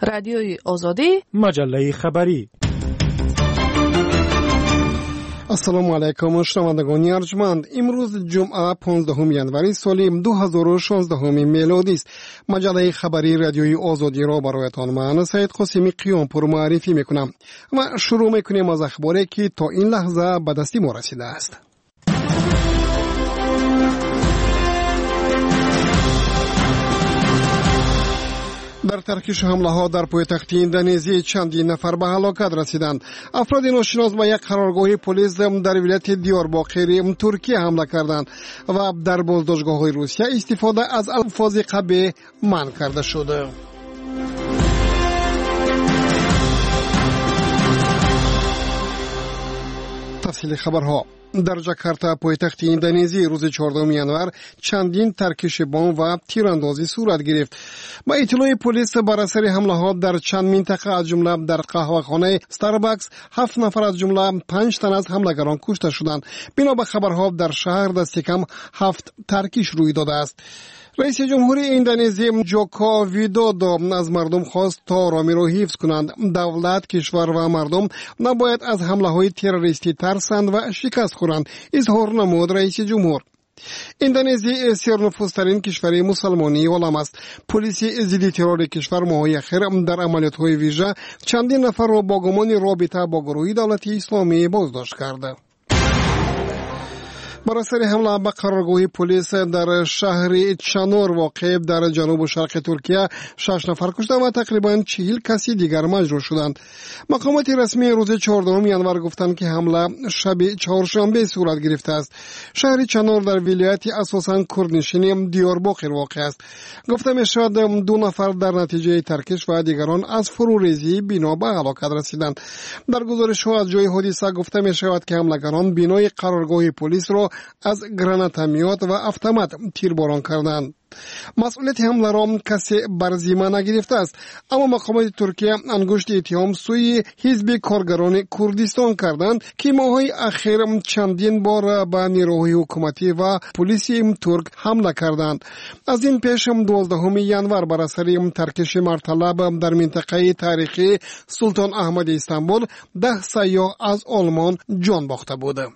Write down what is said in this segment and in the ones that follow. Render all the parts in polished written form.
رادیوی آزادی، مجله خبری. السلام علیکم شنوندگان ارجمند. امروز جمعه 15 ینوری سال 2016 میلادی است. مجله خبری رادیوی آزادی را برایتان من سید قاسمی قیامپور معرفی میکنم و شروع میکنیم از اخباری که تا این لحظه به دست ما رسیده است. در ترکیش حمله ها در پایتخت اندونزی چندین نفر به هلاکت رسیدند. افراد ناشناس به یک قرارگاه پلیس در ولایت دیارباکر ترکیه حمله کردند و در بازداشتگاه های روسیه استفاده از الفاظ قبیح منع کرده شده. تفصیل خبرها. در جاکارتا پایتخت اندونزی روز 14 ینور چندین ترکش بمب و تیراندازی صورت گرفت. با اطلاع پلیس بر اثر حمله ها در چند منطقه از جمله در قهوه‌خانه استارباکس 7 نفر از جمله 5 تن از حملگران کشته شدند. بنا به خبرها در شهر دست کم 7 ترکش روی داده است. رئیس جمهوری اندونزی جوکو ویدودو از مردم خواست تا آرامی را حفظ کنند. دولت، کشور و مردم نباید از حمله های تروریستی ترسند و شکست خورند، اظهار نمود رئیس جمهور. اندونزی سرنفوذترین کشور مسلمانی عالم است. پلیس ضد ترور کشور ماه‌های اخیر در عملیات‌های ویژه چندین نفر را با گمان رابطه با گروه دولت اسلامی بازداشت کرده. بر اثر حمله به قرارگاه پلیس در شهر چانور واقع در جنوب و شرق ترکیه 6 نفر کشته و تقریباً 40 کسی دیگر مجروح شدند. مقامات رسمی روز 14 ینور گفتند که حمله شب چهارشنبه صورت گرفته است. شهر چانور در ولایت اساساً کردنشین دیارباکر واقع است. گفته می‌شود 2 نفر در نتیجه ترکش و دیگران از فروریزی بنا به هلاکت رسیدند. در گزارش‌ها از جای حادثه گفته می‌شود که حملگران بنای قرارگاه پلیس را از گراناتمیات و اتومات تیرباران کردند. مسئولیت حمله را کسی بر ذمه نگرفته است، اما مقامات ترکیه انگشت اتهام سوی حزب کارگران کردستان کردند که ماه‌های اخیر چندین بار به نیروهای حکومتی و پلیس ترک حمله کردند. از این پیش 12 ینور بر اثر ترکش مرتلب در منطقه تاریخی سلطان احمد استانبول 10 سیاح از آلمان جان باخته بودند.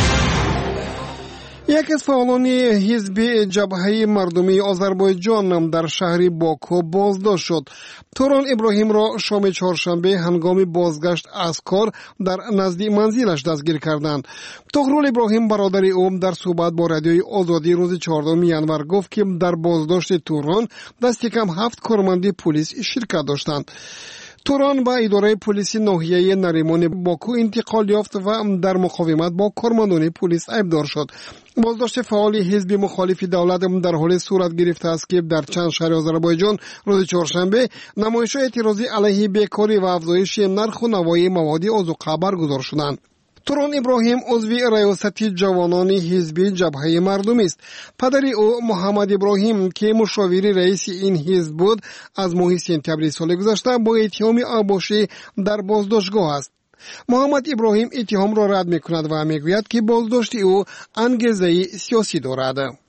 یک از فعالان حزب جبهه مردمی آذربایجان در شهر باکو بازداشت شد. توران ابراهیم را شام چهارشنبه هنگام بازگشت از کار در نزدیک منزلش دستگیر کردند. طغرل ابراهیم برادر او در صحبت با رادیوی آزادی روز 14 ینور گفت که در بازداشت توران دست کم 7 کارمند پلیس شرکت داشتند. توران با اداره پلیس ناحیه نریمان باکو انتقال یافت و در مقاومت با کارمندان پلیس ایبدار شد. بازداشت فعال حزب مخالف دولت در حال صورت گرفته است که در چند شهر آذربایجان روز چهارشنبه نمایش‌های اعتراضی علیه بیکاری و افزایش نرخ و نوای مواد آذوقه برگزار شدند. توران ابراهیم عضو ریاست جوانان حزب جبهه مردمی است. پدر او محمد ابراهیم که مشاور رئیس این حزب بود از ماه سپتامبر سال گذشته با اتهام آبوشی در بازداشتگاه است. محمد ابراهیم اتهام را رد می‌کند و می‌گوید که بازداشت او انگیزه سیاسی دارد.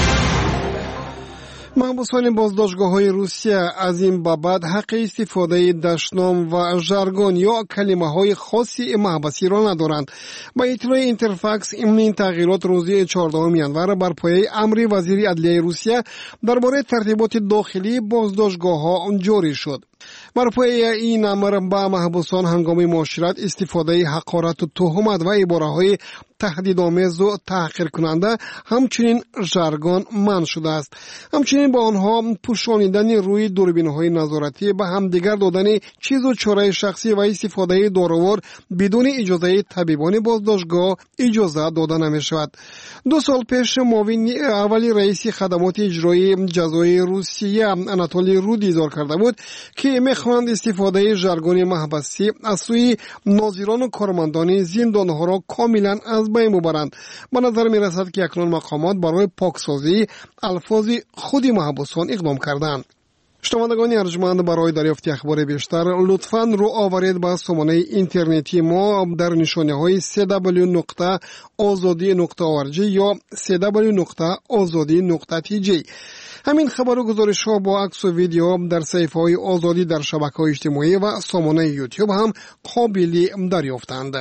محبوسان بازداشتگاه‌های روسیه از این بابت حق استفاده دشنام و ژارگون یا کلمه‌های خاصی محبسی را ندارند. با اطلاع اینترفاکس این تغییرات روز 14 ینور بر پایه امر وزیر عدلیه روسیه درباره ترتیبات داخلی بازداشتگاه‌ها جاری شد. بر پایه این امر با محبوسان هنگام معاشرت استفاده حقارت و تهمت و عباره‌های تهدیدآمیز و تحقیر کننده همچنین ژارگون منع شده است. همچنین با آنها پوشانیدن روی دوربین‌های نظارتی به همدیگر دادن چیز و چاره شخصی و استفاده داروار بدون اجازه طبیبان بازداشتگاه اجازه داده نمی‌شود. 2 سال پیش معاون اولی رئیس خدمات اجرایی جزای روسیه اناتولی رود اظهار کرده بود که می‌خواهند استفاده ژارگون محبسی از سوی ناظران و کارمندان زندان‌ها را کاملا از بین ببرند. به نظر می‌رسد که اکنون مقامات برای پاکسازی الفاظ خود محبوسان اقدام کردند. شنوندگان ارجمند، برای دریافت اخبار بیشتر لطفاً رو آورید به سامانه اینترنتی ما در نشانه‌های www.azadi.org یا www.azadi.tj. همین خبر و گزارش‌ها با عکس و ویدیو در صفحه‌های آزادی در شبکه‌های اجتماعی و سامانه یوتیوب هم قابل دریافتند.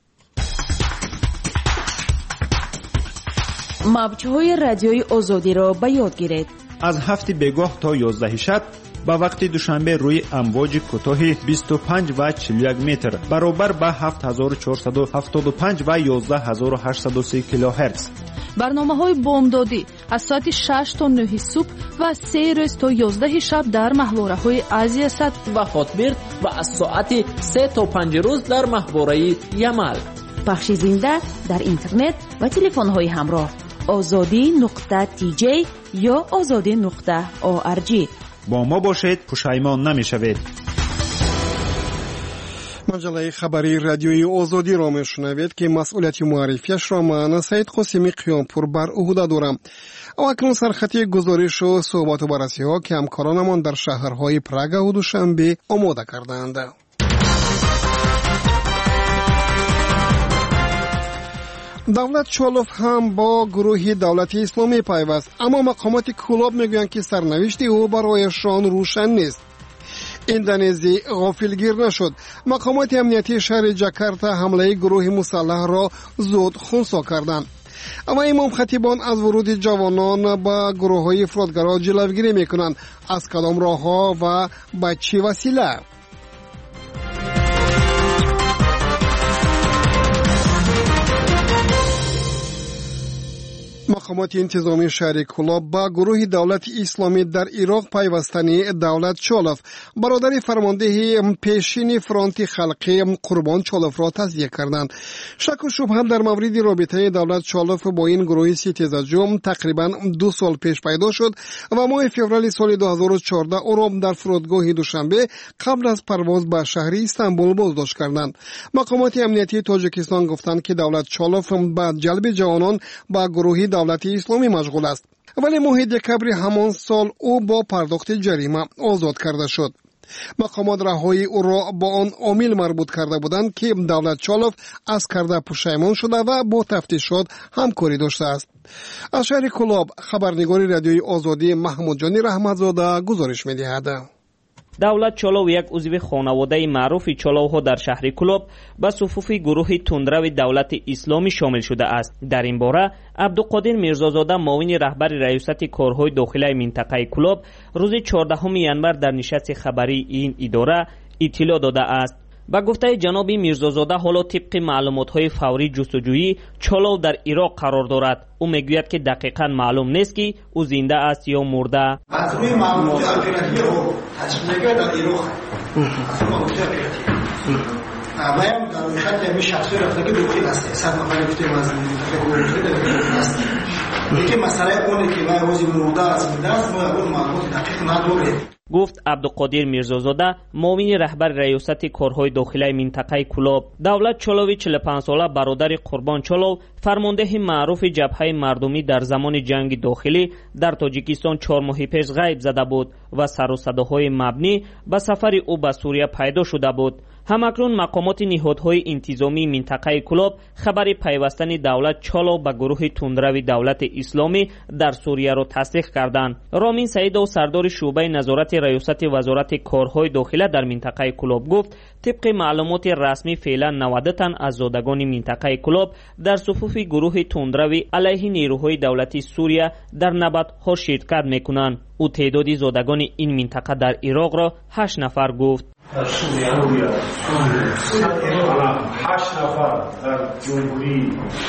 موج‌های رادیوی آزادی را به یاد گیرید. از 7 بگاه تا 11 شب با وقت دوشنبه روی امواج کوتاه 25 و 41 متر برابر با 7475 و 11830 کیلوهرتز. برنامه‌های بامدادی از ساعت 6 تا 9 صبح و 3 روز تا 11 شب در محوره‌های آسیا صد و خاطبرد و از ساعت 3 تا 5 روز در محوره یمل. پخش زنده در اینترنت و تلفن‌های همراه azadi.tj یا azadi.org. با ما باشید، پشیمان نمی‌شوید. مجله خبری رادیوی آزادی را میشنوید که مسئولیت معرفیش را من سید قاسمی قیامپور بر عهده دارم. و اکنون سرخطی گزارش و صحبت و بررسی ها که همکارانمان در شهرهای پراگ و دوشنبه آماده کردند. دولت چالوف هم با گروه دولت اسلامی پیوست، اما مقامات کلاب میگویند که سرنوشت او برایشان روشن نیست. اندونزی غافلگیر نشد. مقامات امنیتی شهر جاکارتا حمله گروه مسلح را زود خنثی کردند. اما امام خطیبان از ورود جوانان به گروه‌های افراطگرا جلوگیری میکنند. از کدام راه‌ها و با چه وسیله؟ مقامات انتظامی شهر کلاب با گروه دولت اسلامی در عراق پیوستنی دولت چالوف برادر فرمانده پیشین فرانت خلقی قربان چالوف را تصدیق کردند. شک و شبهه در مورد رابطه دولت چالوف با این گروه ستیزجو تقریبا 2 سال پیش پیدا شد و ماه فوریه سال 2014 او را در فرودگاه دوشنبه قبل از پرواز به شهر استانبول بازداشت کردند. مقامات امنیتی تاجیکستان گفتند که دولت چالوف با جلب جوانان با گروه دولت اسلامی مشغول است، ولی ماه دکبر همان سال او با پرداخت جریمه آزاد کرده شد. مقامات رهایی او را با آن عامل مربوط کرده بودند که دولت چالوف از کرده پشیمان شده و با تفتیشات همکاری داشته است. از شهر کلاب خبرنگار رادیوی آزادی محمود جانی رحمتزاده گزارش می‌دهد. دولت چالو یک عضو خانواده معروف چالوها در شهر کلاب به صفوف گروه تندرو دولت اسلامی شامل شده است. در این باره عبدالقادر میرزازاده معاون رهبر ریاست کارهای داخلی منطقه کلاب روز 14 ینور در نشست خبری این اداره اطلاع داده است. با گفته جناب میرزازاده حالا طبق معلومات‌های فوری جستجویی چالو در عراق قرار دارد. او میگوید که دقیقاً معلوم نیست که او زنده است یا مرده. از روی معلومات اپراتیوی او تشخیص در عراق از معلومات اپراتیوی باید در روشت یمی شخصی رفته که داخل است. 100 نفر گفتیم از منطقه داخل است. دیگه مسئله اونه که باید روزی مرده است زنده است، ما اون معلومات دقیق نداریم. گفت عبدالقادر میرزازاده معاون رهبر ریاست کارهای داخلی منطقه کلاب. دولت چالوی 45 ساله برادر قربان چالو فرمانده معروف جبهه مردمی در زمان جنگ داخلی در تاجیکستان 4 ماه پیش غیب زده بود و سر و صداهای مبنی به سفر او به سوریه پیدا شده بود. همکنون مقامات نهادهای انتظامی منطقه کلاب خبر پیوستن دولت چالو به گروه تندرو دولت اسلامی در سوریه را تصدیق کردند. رامین سعید و سردار شعبه نظارت ریاست وزارت کارهای داخلی در منطقه کلاب گفت طبق معلومات رسمی فعلا 90 تن از زادگان منطقه کلاب در صفوف گروه تندرو علیه نیروهای دولتی سوریه در نبردها شرکت میکنند. او تعداد زادگان این منطقه در عراق را 8 نفر گفت. در سوریه 8 نفر در جمهوری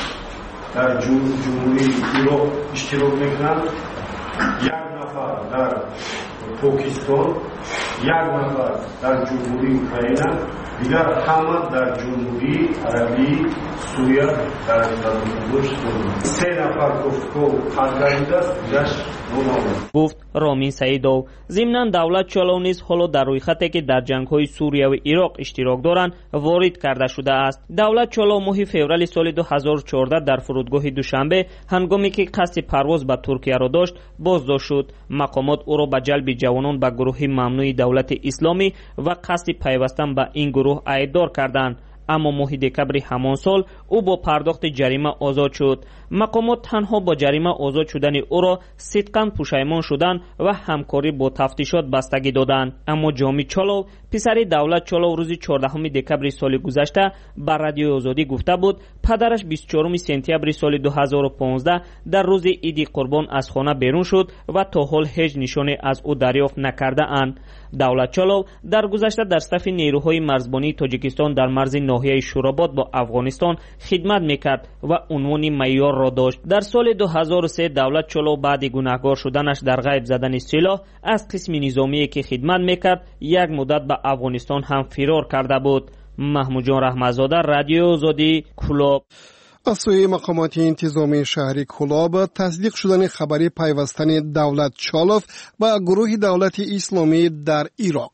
عراق اشتراک میکنند، 1 نفر در پاکستان، 1 نفر در جمهوری اوکراین، دیگر همه در جمهوری عربی سوریه در داشت. 3 نفر گفت که خرگرید است، دیگرش نامه. گفت ромин саидов. зимнан давлат чолов низ ҳоло дар рӯйхате ки дар ҷангҳои сурияву ироқ иштирок доранд ворид карда шудааст. давлат чолов моҳи феврали соли 2014 дар фурудгоҳи душанбе ҳангоме ки қасди парвоз ба туркияро дошт боздошт шуд. мақомот ӯро ба ҷалби ҷавонон ба гурӯҳи мамнӯи давлати исломӣ ва қасди пайвастан ба ин гурӯҳ айбдор карданд. аммо моҳи декабри ҳамон сол ӯ бо пардохти ҷарима озод шуд. мақомот танҳо бо ҷарима озод шудани ӯро сидқан пушаймон шуданд ва ҳамкорӣ бо тафтишот бастагӣ доданд. аммо ҷомид чолов, писари давлат чолов, рӯзи 14 декабри соли гузашта ба радиои озодӣ гуфта буд падараш 24 сентябри соли 2015 дар рӯзи иди қурбон аз хона берун шуд ва то ҳол ҳеҷ нишоне аз ӯ дарёфт накардаанд. давлат чолов дар гузашта дар сафи нерӯҳои марзбонии тоҷикистон дар марзи ноҳияи шуробод бо афғонистон хидмат мекард ва унвони майёрро дошт. дар соли 2003 давлат чолов баъди гунаҳгор шуданаш дар ғайб задани силоҳ аз қисми низомие ки хидмат мекард як муддат ба афғонистон ҳам фирор карда буд. маҳмудҷон раҳматзода, радиои озодӣ, кӯлоб. аз сӯи мақомоти интизомии шаҳри Кӯлоб тасдиқ шудани хабари пайвастани давлат чолов ба гурӯҳи давлати исломӣ дар Ироқ.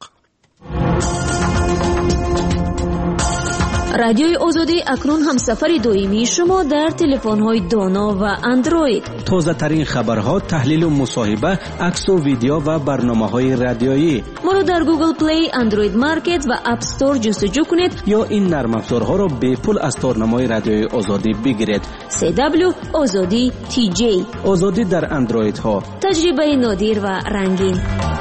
радиои озодӣ акнун ҳамсафари доимии шумо дар телефонҳои доно ва андроид. тозатарин хабарҳо, таҳлилу мусоҳиба, аксу видео ва барномаҳои радиоӣ. моро дар Google Play, Android Market ва App Store ҷустуҷӯ кунед ё ин нармафзорҳоро бепул аз торнамои радиои озодӣ бигиред. CW Озодӣ TJ. озодӣ дар андроидҳо. таҷрибаи нодир ва рангин.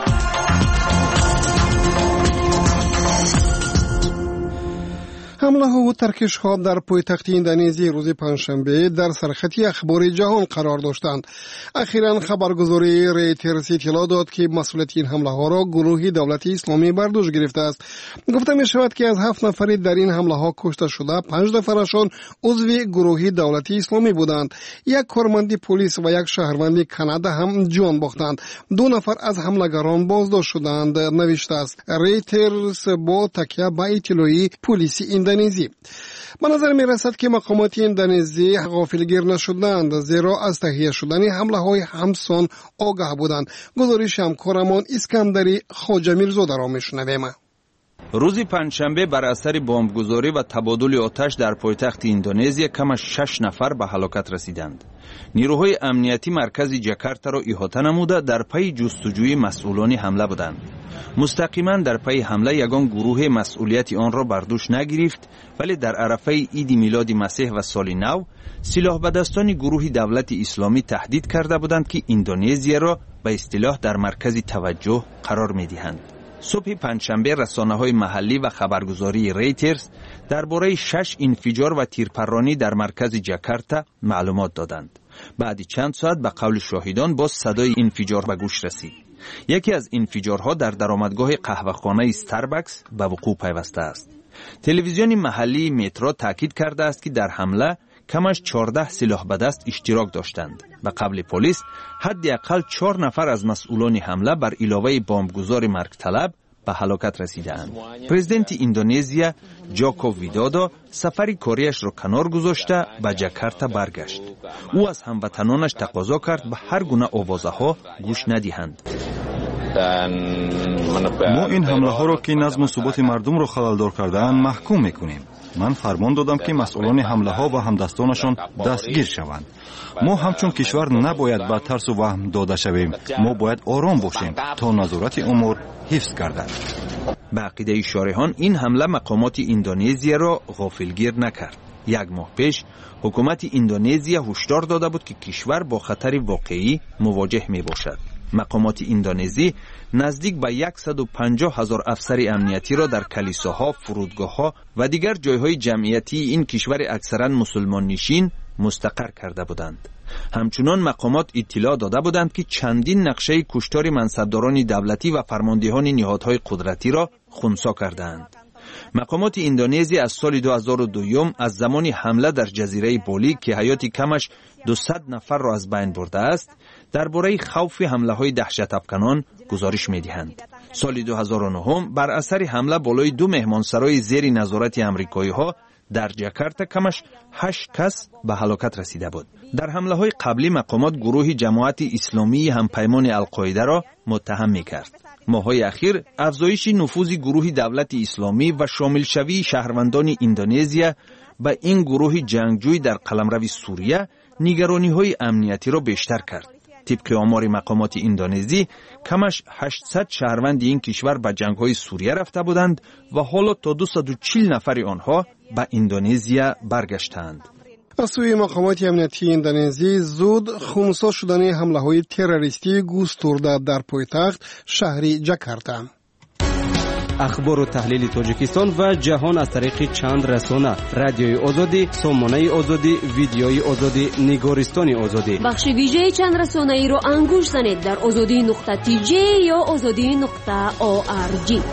ҳамлаҳо таркишҳо дар пойтахти индонезия рӯзи панҷшанбе дар сархати ахбори ҷаҳон қарор доштанд. ахиран хабаргузории Reuters иттилоъ дод ки масъулияти ин ҳамлаҳоро гурӯҳи давлати исломӣ бар дӯш гирифтааст. гуфта мешавад ки аз 7 нафари дар ин ҳамлаҳо кушта шуда 5 нафарашон узви гурӯҳи давлати исломӣ буданд. як корманди полис ва як шаҳрванди Канада ҳам ҷон бохтанд. 2 нафар аз ҳамлагарон боздошт шуданд, навиштааст Reuters бо такя ба иттилои полиси индонезия. ба назар мерасад ки мақомоти индонезия ғофилгир нашуданд, зеро аз таҳия шудани ҳамлаҳои ҳамсон огаҳ буданд. гузориши ҳамкорамон Искандари Хоҷамирзодаро мешунавем. рӯзи панҷшанбе бар асари бомбгузорӣ ва табодули оташ дар пойтахти индонезия камаш 6 нафар ба ҳалокат расиданд. нирӯҳои амниятӣ маркази ҷакартаро иҳота намуда дар пайи ҷустуҷӯи масъулони ҳамла буданд. мустақиман дар пайи ҳамла ягон гурӯҳе масъулияти онро бар дӯш нагирифт, вале дар арафаи иди милоди масеҳ ва соли нав силоҳбадастони гурӯҳи давлати исломӣ таҳдид карда буданд ки индонезияро ба истилоҳ дар маркази таваҷҷӯҳ қарор медиҳанд. субҳи панҷшанбе расонаҳои маҳаллӣ ва хабаргузории Reuters дар бораи 6 инфиҷор ва тирпарронӣ дар маркази ҷакарта маълумот доданд. баъди чанд соат ба қавли шоҳидон боз садои инфиҷор ба гӯш расид. яке аз инфиҷорҳо дар даромадгоҳи қаҳвахонаи Starbucks ба вуқӯъ пайваста аст. телевизиони маҳаллии метро таъкид кардааст ки дар ҳамла камаш 14 силоҳбадаст иштирок доштанд. ба қавли полис ҳадди аққал 4 нафар аз масъулони ҳамла бар иловаи бомбгузори маргталаб ба ҳалокат расидаанд. президенти индонезия Ҷоко Видодо сафари кориашро канор гузошта ба Ҷакарта баргашт. ӯ аз ҳамватанонаш тақозо кард ба ҳар гуна овозаҳо гӯш надиҳанд. мо ин ҳамлаҳоро ки назму суботи мардумро халалдор кардаанд маҳкум мекунем. ман фармон додам ки масъулони ҳамлаҳо ва ҳамдастонашон дастгир шаванд. мо ҳамчун кишвар набояд ба тарсу ваҳм дода шавем. мо бояд ором бошем то назорати умур ҳифз гардад. ба ақидаи шориҳон ин ҳамла мақомоти индонезияро ғофилгир накард. як моҳ пеш ҳукумати индонезия ҳушдор дода буд ки кишвар бо хатари воқеӣ мувоҷеҳ мебошад. мақомоти индонезӣ наздик ба 150 000 афсари амниятиро дар калисоҳо, фурудгоҳҳо ва дигар ҷойҳои ҷамъиятии ин кишвари аксаран мусулмоннишин мустақар карда буданд. ҳамчунон мақомот иттилоъ дода буданд ки чандин нақшаи куштори мансабдорони давлатӣ ва фармондиҳони ниҳодҳои қудратиро хунсо кардаанд. мақомоти индонезия аз соли 2002 аз замони ҳамла дар ҷазираи Болӣ ки ҳаёти камаш 200 нафарро аз байн бурдааст, درباره خوف حمله‌های دهشت‌افکنان گزارش می‌دهند. سال 2009 بر اثر حمله بالای 2 مهمانسرای زیر نظارت آمریکایی‌ها در جاکارتا کمش 8 کس به هلاکت رسیده بود. در حمله‌های قبلی مقامات گروه جماعت اسلامی همپیمان القاعده را متهم می‌کرد. ماه‌های اخیر افزایش نفوذ گروه دولت اسلامی و شامل شوی شهروندان اندونزیا به این گروه جنگجوی در قلمرو سوریه نگرانی‌های امنیتی را بیشتر کرد. طبق آمار مقامات اندونزی کمش 800 شهروند این کشور به جنگ‌های سوریه رفته بودند و حالا تا 240 نفر آنها به اندونزیا برگشتند. از سوی مقامات امنیتی اندونزی زود خونسا شدن حمله‌های تروریستی گسترده در پایتخت شهر جاکارتا. اخبار و تحلیل تاجیکستان و جهان از طریق چند رسانه: رادیوی آزادی، سامانه آزادی، ویدیوی آزادی، نگارستان آزادی. بخش ویژه چند رسانه ای رو انگوش زنید در azadi.tj یا azadi.org.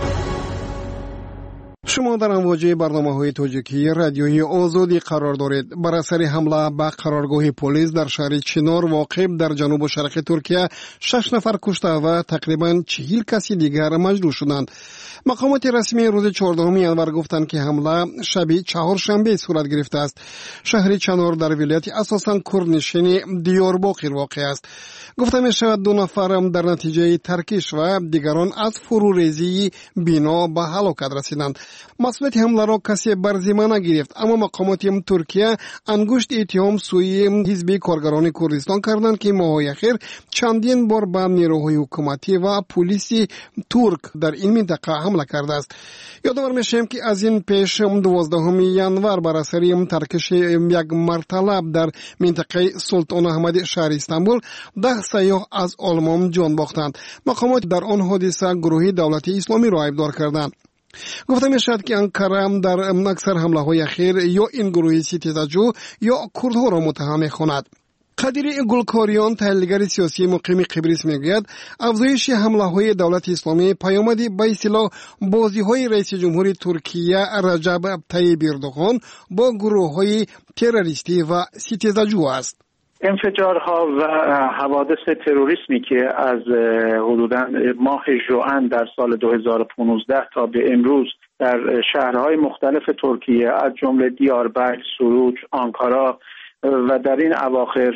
شما در امواج برنامه‌های تاجیکی رادیوی آزادی قرار دارید. بر اثر حمله به قرارگاه پلیس در شهر چنار واقع در جنوب و شرق ترکیه 6 نفر کشته و تقریباً 40 کسی دیگر مجروح شدند. مقامات رسمی روز 14 ینور گفتند که حمله شب چهارشنبه صورت گرفته است. شهر چنار در ولایت اساساً کردنشین دیارباکر واقع است. گفته می شود 2 نفر در نتیجه ترکش و دیگران از فروریزی بنا به هلاکت رسیدند. مسئولیت حمله را کسی بر ذمه نگرفت، اما مقامات ترکیه انگشت اتهام سوی حزب کارگران کردستان کردند که ماه‌های اخیر چندین بار به نیروهای حکومتی و پلیس ترک در این منطقه حمله کرده است. یادآور میشیم که از این پیش 12 ینور بر اثر ترکش یک مرتلب در منطقه سلطان احمد شهر استانبول 10 سیاح از آلمان جان باختند. مقامات در آن حادثه گروه دولت اسلامی را ایبدار کردند. گفته می شود که انقره در اکثر حمله های اخیر یا این گروه ستیزجو یا کردها را متهم می خواند. قدیر گلکاریان، تحلیلگر سیاسی مقیم قبرس میگوید افزایش حمله های دولت اسلامی پیامدی به اصطلاح بازی های رئیس جمهور ترکیه رجب طیب اردوغان با گروه های تروریستی و ستیزجو است. انفجارها و حوادث تروریسمی که از حدوداً ماه ژوئن در سال 2015 تا به امروز در شهرهای مختلف ترکیه از جمله دیاربکر، سوروچ، آنکارا و در این اواخر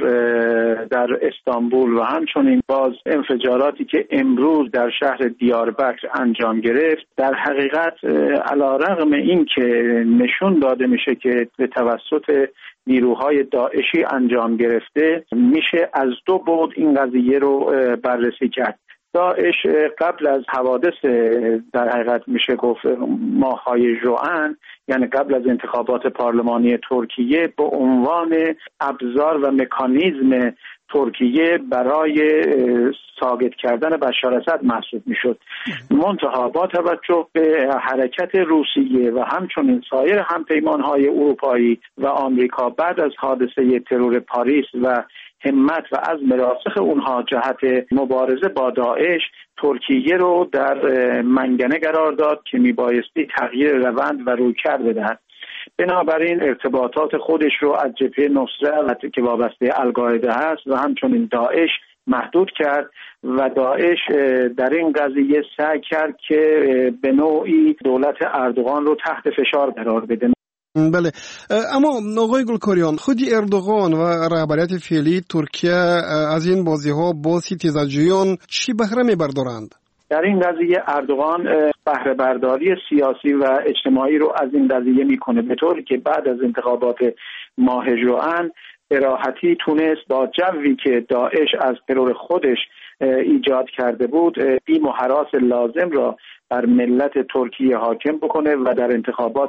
در استانبول و همچنین باز انفجاراتی که امروز در شهر دیاربکر انجام گرفت، در حقیقت علیرغم این که نشون داده میشه که به توسط نیروهای داعشی انجام گرفته، میشه از 2 بعد این قضیه رو بررسی کرد. داعش قبل از حوادث در حقیقت میشه گفت ماه‌های ژوئن، یعنی قبل از انتخابات پارلمانی ترکیه، به عنوان ابزار و مکانیزم ترکیه برای ساقط کردن بشار اسد محسوب میشد. منتها با توجه به حرکت روسیه و همچنین سایر همپیمانهای اروپایی و آمریکا بعد از حادثه ترور پاریس و همت و عزم راسخ اونها جهت مبارزه با داعش، ترکیه رو در منگنه قرار داد که میبایستی تغییر روند و رویکرد بدهد. بنابراین ارتباطات خودش رو از جبهه نصره که وابسته القاعده هست و همچنین داعش محدود کرد و داعش در این قضیه سعی کرد که به نوعی دولت اردوغان رو تحت فشار قرار بده. بله، اما آقای گلکاریان، خودی اردوغان و رهبریت فعلی ترکیه از این بازی‌ها با ستیزجویان چی بهره می‌بردارند؟ در این قضیه اردوغان بهره برداری سیاسی و اجتماعی رو از این قضیه میکنه، به طوری که بعد از انتخابات ماه ژوئن به راحتی تونست با جوی که داعش از ترور خودش ایجاد کرده بود بیم و هراس لازم را بر ملت ترکیه حاکم بکنه و در انتخابات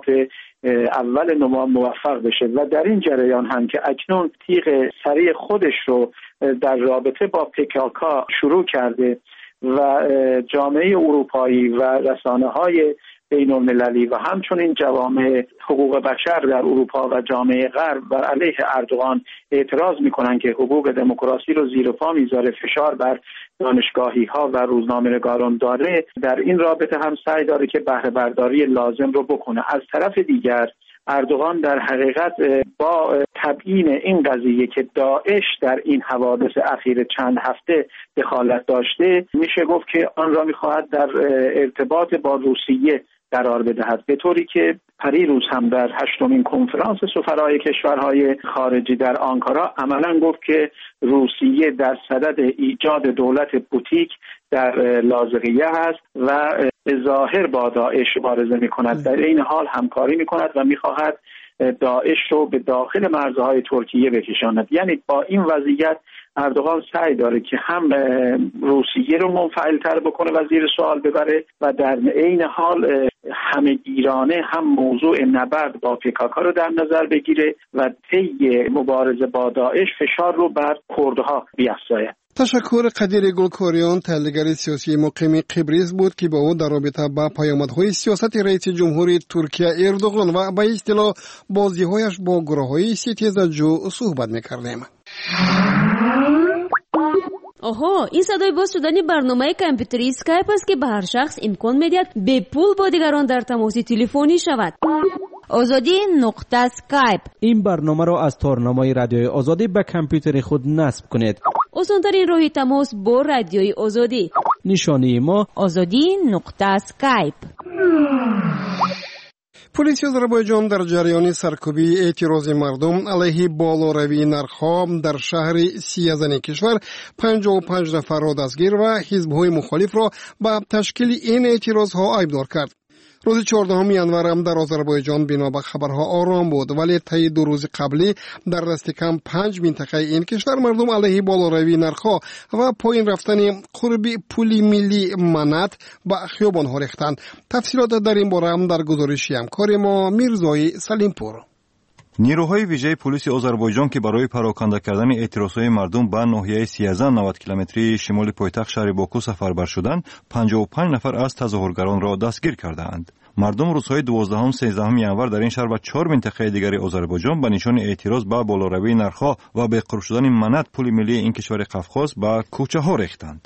اول نوامبر موفق بشه و در این جریان هم که اکنون تیغ سریع خودش رو در رابطه با PKK شروع کرده و جامعه اروپایی و رسانه‌های بین‌المللی و همچنین جوامع حقوق بشر در اروپا و جامعه غرب بر علیه اردوغان اعتراض میکنن که حقوق دموکراسی رو زیر پا میذاره، فشار بر دانشگاهی‌ها و روزنامه‌نگاران داره، در این رابطه هم سعی داره که بهره برداری لازم رو بکنه. از طرف دیگر اردوغان در حقیقت با تبیین این قضیه که داعش در این حوادث اخیر چند هفته دخالت داشته، میشه گفت که آن را میخواهد در ارتباط با روسیه قرار بدهد، به طوری که پریروز هم در 8مین کنفرانس سفرای کشورهای خارجی در آنکارا عملاً گفت که روسیه در صدد ایجاد دولت بوتیک در لاذقیه است و به ظاهر با داعش مبارزه می‌کند، در این حال همکاری می‌کند و می‌خواهد داعش رو به داخل مرزهای ترکیه بکشاند. یعنی با این وضعیت اردوغان سعی داره که هم روسیه رو منفعل‌تر بکنه و زیر سوال ببره و در عین حال همه‌گیرانه هم موضوع نبرد با PKK رو در نظر بگیره و طی مبارزه با داعش فشار رو بر کردها بیفزاید. تشکر قدیر گلکوریان، تحلیلگر سیاسی مقیم قبرس بود که با او در رابطه با پیامدهای سیاست رئیس جمهوری ترکیه اردوغان و به اصطلاح بازی‌هایش با گروه‌های ستیزجو صحبت می‌کردیم. آها، این صدای باز شدن برنامه کامپیوتری اسکایپ است که به هر شخص امکان می‌دهد به پول با دیگران در تماس تلفنی شود. آزادی نقطه اسکایپ. این برنامه را از تارنمای رادیوی آزادی به کامپیوتر خود نصب کنید. آسان‌ترین راه تماس با رادیوی آزادی. نشانی ما آزادی نقطه اسکایپ. پلیس آذربایجان در جریان سرکوبی اعتراض مردم علیه بالاروی نرخ‌ها در شهر سیزن کشور 55 نفر را دستگیر و حزب‌های مخالف را به تشکیل این اعتراض‌ها ایبدار کرد. روز 14 ینور هم در آذربایجان بنا به خبرها آرام بود، ولی طی 2 روز قبلی در دست کم 5 منطقه این کشور مردم علیه بالاروی نرخ‌ها و پایین رفتن قرب پول ملی منات به خیابان‌ها ریختند. تفصیلات در این باره هم در گزارشی همکار ما میرزای سلیمپور. نیروهای ویژه پلیس آذربایجان که برای پراکنده کردن اعتراضهای مردم به ناحیه سیزن 90 کیلومتری شمال پایتخت شهر باکو سفربر شدند، 55 نفر از تظاهرگران را دستگیر کردند. مردم روزهای 12 و 13 ینور در این شهر و 4 منطقه دیگر آذربایجان به نشان اعتراض به بالاروی نرخ‌ها و به قرب شدن منات پول ملی این کشور قفقاز به کوچه‌ها ریختند.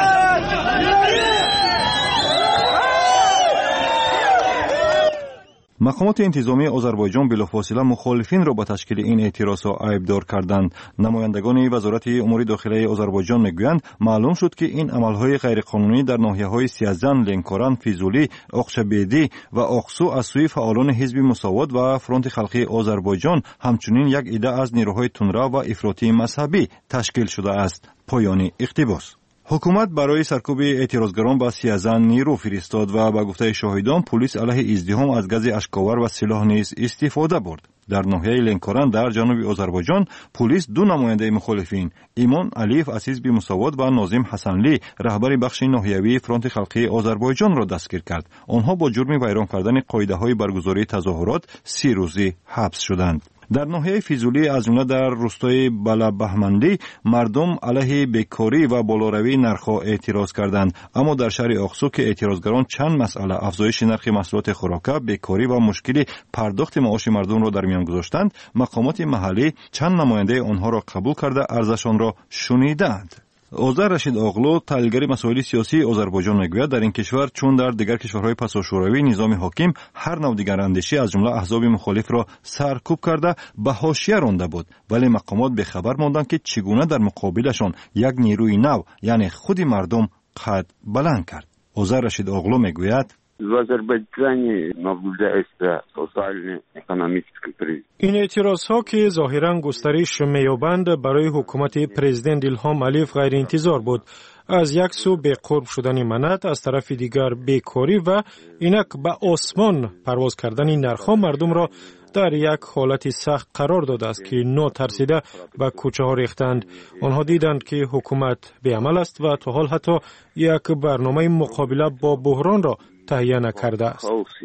مقامات انتظامی آذربایجان بلافاصله مخالفین را با تشکیل این اعتراضها ایبدار کردند. نمایندگان وزارت امور داخلی آذربایجان میگویند معلوم شد که این عملهای غیرقانونی در ناحیه‌های سیزن، لنکاران، فیزولی، اقشبیدی و اقسو از سوی فعالان حزب مساوات و فرانت خلقی آذربایجان همچنین یک عده از نیروهای تندرو و افراطی مذهبی تشکیل شده است. پایان اقتباس. حکومت برای سرکوب اعتراضگران به سیزن نیرو فرستاد و به گفته شاهدان پلیس علیه ازدحام از گاز اشک‌آور و سلاح نیز استفاده برد. در ناحیه لنکاران در جنوب آذربایجان پلیس 2 نماینده مخالفین، ایمان علیف از حزب مساوات و ناظم حسنلی رهبر بخش ناحیوی فرانت خلقی آذربایجان را دستگیر کرد. آنها با جرم ویران کردن قاعده‌های برگزاری تظاهرات 30 روزی حبس شدند. در ناحیه فیزولی از جمله در روستای بلابهمندی مردم علیه بیکاری و بالاروی نرخ‌ها اعتراض کردند، اما در شهر اقسو که اعتراضگران چند مسئله افزایش نرخ محصولات خوراکی، بیکاری و مشکل پرداخت معاش مردم را در میان گذاشتند، مقامات محلی چند نماینده آنها را قبول کرده عرضشان را شنیدند. آذر رشید آقلو، تحلیلگر مسائل سیاسی آذربایجان میگوید در این کشور چون در دیگر کشورهای پساشوروی نظام حاکم هر نوع دیگراندیشی از جمله احزاب مخالف را سرکوب کرده به حاشیه رانده بود، ولی مقامات به خبر ماندند که چگونه در مقابلشان یک نیروی نو یعنی خود مردم قد بلند کرد. آذر رشید آقلو میگوید в Азербайджане наблюдается социально-экономический кризис. این اعتراض‌ها که ظاهراً گسترش می‌یابند برای حکومت پرزیدنت ایلهام علیف غیر انتظار بود. از یک سو به قرب شدن منات، از طرف دیگر بیکاری و اینک به آسمان پرواز کردن نرخ‌ها مردم را در یک حالت سخت قرار داده است که ناترسیده به کوچه ها ریختند. آنها دیدند که حکومت بی‌عمل است و تا حال حتی یک برنامه مقابله با بحران را تهیه نکرده است.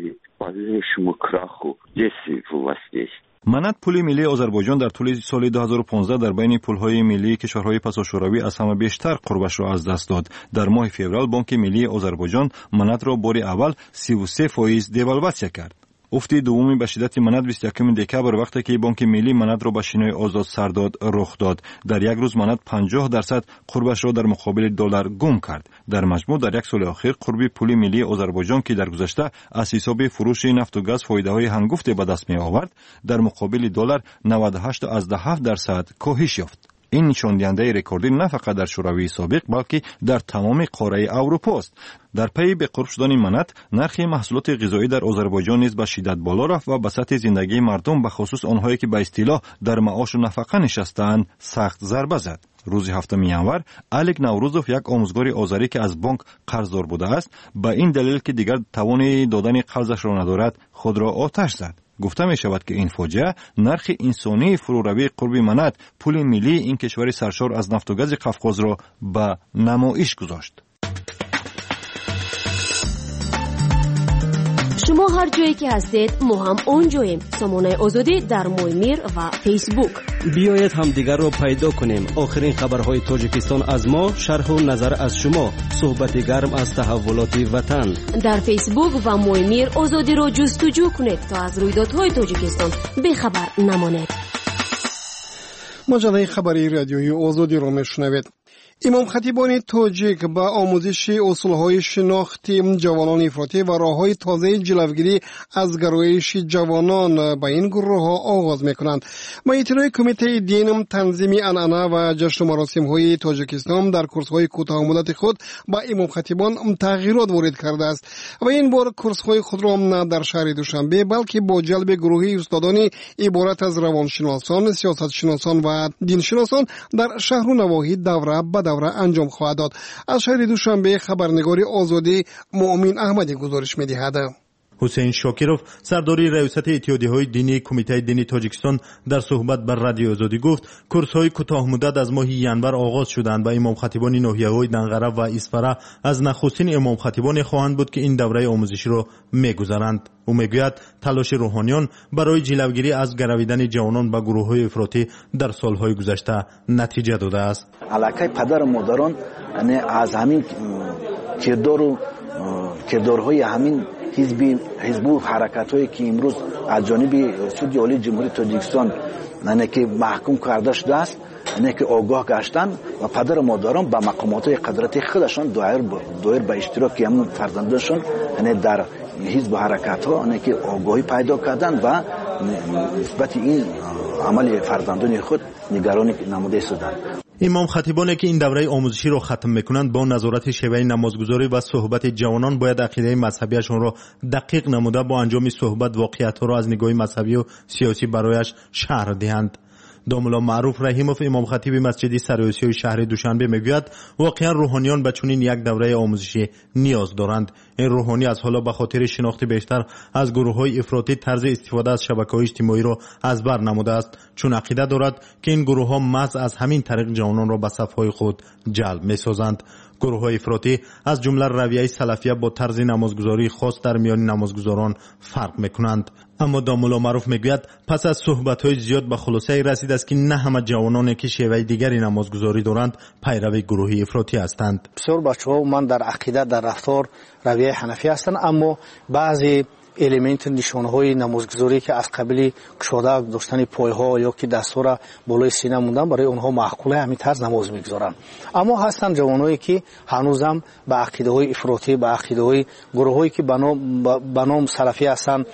منات پول ملی آذربایجان در طول سال 2015 در بین پول‌های ملی کشورهای پساشوروی از همه بیشتر قربش را از دست داد. در ماه فوریه بانک ملی آذربایجان منات را بار اول 33% دیوالواسیون کرد. افت دومی به شدت منت 21 دکبر وقتی که بانک ملی منت را به شینای آزاد سر داد رخ داد. در یک روز منت 50% قربش را در مقابل دلار گم کرد. در مجموع در یک سال اخیر قربی پول ملی آذربایجان که در گذشته از حساب فروش نفت و گاز فایده‌های هنگفت به دست می آورد در مقابل دلار 98.7% کاهش یافت. این نشان دهنده رکوردی نه فقط در شوروی سابق بلکه در تمام قاره اروپا است. در پی به قرب شدن منت نرخ محصولات غذایی در آذربایجان نیز به شدت بالا رفت و به سطح زندگی مردم به خصوص آنهایی که به اصطلاح در معاش و نفقه نشسته‌اند سخت ضربه زد. روز 7 ینور الک نوروزوف یک آموزگار آذری که از بانک قرضدار بوده است به این دلیل که دیگر توان دادن قرضش را ندارد خود را آتش زد. گفته می شود که این فاجعه نرخ انسانی فروروی قرب منت پول ملی این کشور سرشار از نفت و گاز قفقاز را به نمایش گذاشت. شما هر جایی که هستید ما هم اونجاییم. سامانه آزادی در مویمیر و فیسبوک. بیایید هم دیگر رو پیدا کنیم. آخرین خبرهای تاجیکستان از ما، شرح و نظر از شما، صحبت گرم از تحولات وطن. در فیسبوک و مویمیر آزادی رو جستجو کنید تا از رویدادهای تاجیکستان بیخبر نمانید. مجله خبری رادیوی آزادی رو میشنوید. امام خطیبان تاجیک با آموزش اصولهای شناختی جوانان افراطی و راههای تازه جلوگیری از گرایش جوانان به این گروه ها آغاز میکنند. با اطلاع کمیته دین تنظیم عنعنه و جشن و مراسم های تاجیکستان در کورس های کوتاه مدت خود با امام خطیبان تغییرات وارد کرده است و این بار کورس های خود را نه در شهر دوشنبه بلکه با جلب گروهی استادانی عبارت از روانشناسان، سیاستشناسان و دینشناسان در شهر و نواحی دوره دوره انجام خواهد داد. از شهر دوشنبه خبرنگار آزادی مؤمن احمدی گزارش می‌دهد. حسین شاکرов سرداری ریاست اتحادیه‌های دینی کمیته دینی تاجیکستان در صحبت بر رادیو آزادی گفت کورس‌های کوتاه مدت از ماه ینور آغاز شدند و امام خطیبان ناحیه‌های دنقره و اسفره از نخستین امام خطیبان خواهند بود که این دوره آموزشی را می‌گذرند. او میگوید تلاش روحانیان برای جلوگیری از گرویدن جوانان به گروه‌های افراطی در سال‌های گذشته نتیجه داده است. علاقه پدر و مادران از همین کردارهای همین حزب و حرکت‌هایی که امروز از جانب سود عالی جمهوری تاجیکستان که محکوم کرده شده است که آگاه گشتن و پدر و مادران به مقامات قدرتی خودشان دایر به اشتراک همون فرزندانشان در حزب و حرکت‌ها که آگاهی پیدا کردن و نسبت این عمل فرزندان خود نگرانی نموده شدند. امام خطیبانی که این دوره آموزشی را ختم میکنند با نظارت شیوه نمازگزاری و صحبت جوانان باید عقیده مذهبیشان را دقیق نموده با انجام صحبت واقعیت‌ها را از نگاه مذهبی و سیاسی برایش شرح دهند. داملا معروف رحیموف امام خطیب مسجد سرایسی شهر دوشنبه میگوید واقعا روحانیان به چنین یک دوره آموزشی نیاز دارند. این روحانی از حالا به خاطر شناخت بیشتر از گروه‌های افراطی طرز استفاده از شبکه‌های اجتماعی را از بر نموده است، چون عقیده دارد که این گروه‌ها محض از همین طریق جوانان را به صف‌های خود جلب می‌سازند. گروه‌های افراطی از جمله رویه سلفیه با طرز نمازگزاری خاص در میان نمازگزاران فرق می‌کنند. اما داملا معروف میگوید پس از صحبت‌های زیاد به خلاصه رسید است که نه همه جوانانی که شیوه دیگری نمازگزاری دارند پیرو گروهی افراطی هستند. بسیار بچه‌ها من در عقیده در رفتار رویه حنفی هستند، اما بعضی الیمنت نشانه‌های نمازگزاری که از قبیل کشاده داشتن پای‌ها یا که دست‌ها بالای سینه موندن برای اونها معقوله همین طرز نماز می‌گذارند. اما هستند جوانایی که هنوزم به عقیده‌های افراطی، به عقیده‌های گروه‌هایی که به نام سلفی هستند،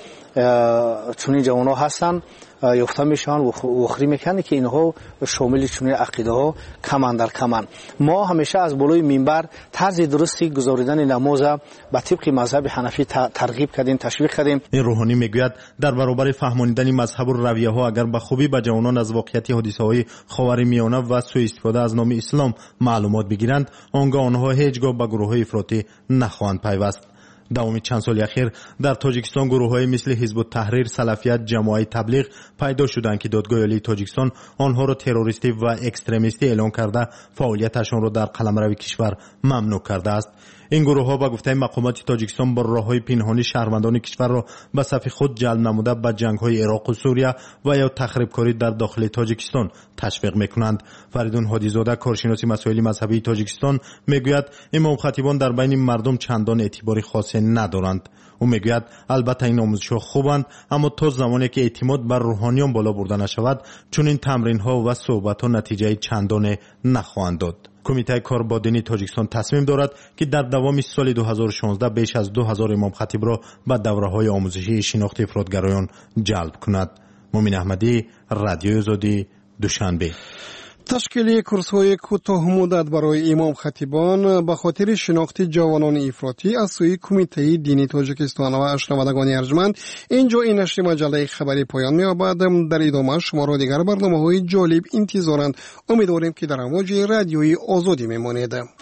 چنین جوان‌ها هستند یافته میشن و اخری میکنه که اینها شامل چنین عقیده ها کمان در کمان. ما همیشه از بالای منبر طرز درستی گزاریدن نماز به طبق مذهب حنفی ترغیب کردیم، تشویق کردیم. این روحانی میگوید در برابر فهماندن مذهب و رویه ها اگر به خوبی به جوانان از واقعیت حادثه های خاورمیانه و سوء استفاده از نام اسلام معلومات بگیرند، آنگاه آنها هیچگاه به گروه های افراطی نخواهند پیوست. دوام چند سال اخیر در تاجیکستان گروه‌های مثل حزب التحریر، سلفیت، جماعت تبلیغ پیدا شدند که دادگاه عالی تاجیکستان آنها را تروریستی و اکستریمیستی اعلام کرده فعالیتشان را در قلمرو کشور ممنوع کرده است. این گروه‌ها با گفته مقامات تاجیکستان با راه‌های پنهانی شهروندان کشور را به صف خود جلب نموده به جنگ‌های عراق و سوریه و یا تخریبکاری در داخل تاجیکستان تشویق می‌کنند. فریدون هادیزاده کارشناس مسائل مذهبی تاجیکستان میگوید امام خطیبان در بین مردم چندان اعتباری خاصی ندارند. او میگوید البته این آموزش‌ها خوبند، اما تا زمانی که اعتماد بر روحانیان بالا برده نشود چون این تمرین‌ها و صحبت‌ها نتیجه چندانه نخواهند داد. کمیته کاربادینی تاجیکستان تصمیم دارد که در دوام سال 2016 بیش از 2000 امام خطیب را به دوره‌های آموزشی شناخت افرادگرایان جلب کند. مومن احمدی، رادیوی آزادی، دوشنبه. تشکیل کورس‌های کوتاه مدت برای امام خطیبان به خاطر شناخت جوانان افراطی از سوی کمیته دینی تاجیکستان و شنوندگان ارجمند، اینجا این نشر مجله خبری پایان می‌یابد. در ادامه شما را دیگر برنامه‌های جالب انتظارند. امیدواریم که در امواج رادیوی آزادی میمانید.